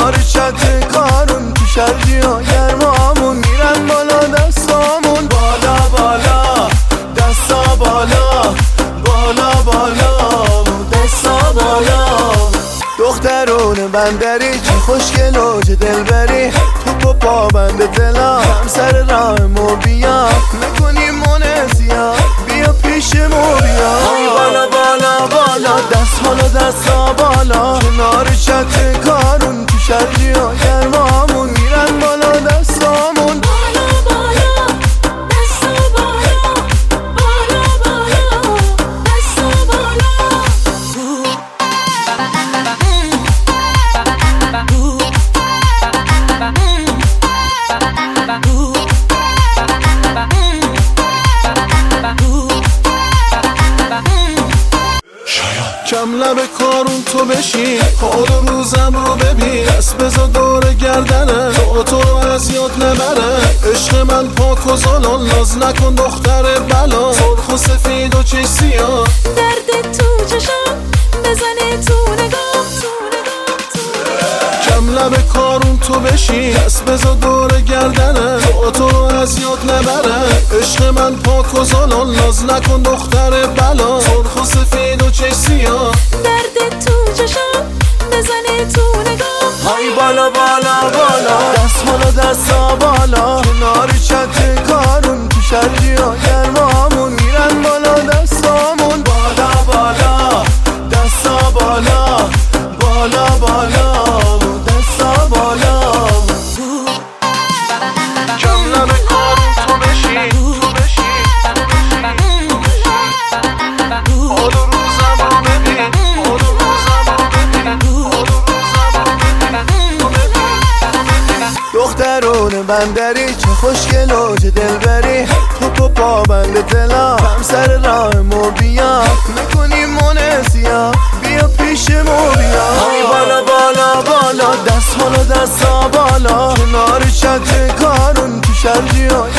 کنار چت کارون تو شرجی ها گرمامون میرن بالا دستامون بالا بالا دستا بالا بالا بالا دستا بالا دخترون بندری چه خوشگل و چه دلبری تو پابند دلا هم سر راه مو بیا میکنی منزیا بیا پیش مو بیا بالا بالا بالا دست بالا دستا بالا کنار چت کارون تو شرجی ها گرمامون میرن بالا دستامون بالا بالا دستا بالا بالا بالا دستا بالا کم لب کارون تو بشین حال و روزم رو ببین دست بزا دور گردنه تو رو از یاد نبره عشق من پاک و زلال ناز نکن دختر بلا سرخ و سفید و چش سیاه درد تو چشم بزنه تو نگاه کم لب کارون تو بشین دست بزا دور گردنه تو رو از یاد نبره عشق من پاک و زلال ناز نکن دختر بلا سرخ و سفید و چش سیاه درد تو چشم بزنه تو نگاه های بالا بالا بالا دست بالا دستا بالا کنار چت کارون تو شرجی ها گرمامون میرن بالا دستامون بالا بالا دستا بالا بالا بالا دستا بالا کم لب کارون تو بشین تو بشین حال و روزم رو ببین حال و روزم رو ببین حال و روزم رو ببین دخترون بندری چه خوشگل و چه دلبری تو پابند دلا هم سر راه مو بیا میکنی منزیا بیا پیش مو بیا بالا بالا بالا دست بالا دستا بالا کنار چت کارون تو شرجی ها